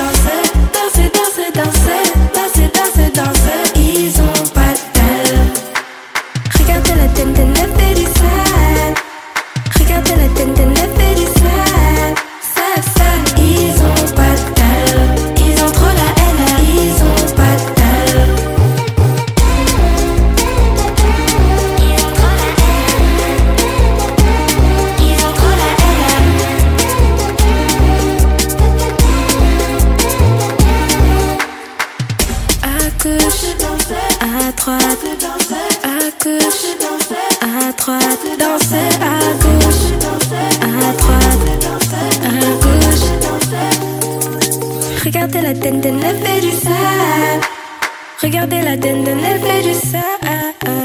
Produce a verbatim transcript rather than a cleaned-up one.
danser, danser, danser, danser, danser, danser. Ils ont pas de talent. Regardez la tête de la fait du sale. Regardez la tête de la fait du sale. Sale, sale. Ils ont pas de talent. Ils ont trop la haine. Ils ont pas de talent. Ils ont trop la haine. Ils ont trop la haine. À gauche, à droite, à gauche, à droite, danser à gauche, à droite, à gauche. Regardez la tête de la fait du sale. Regardez la tête de la fait du sale.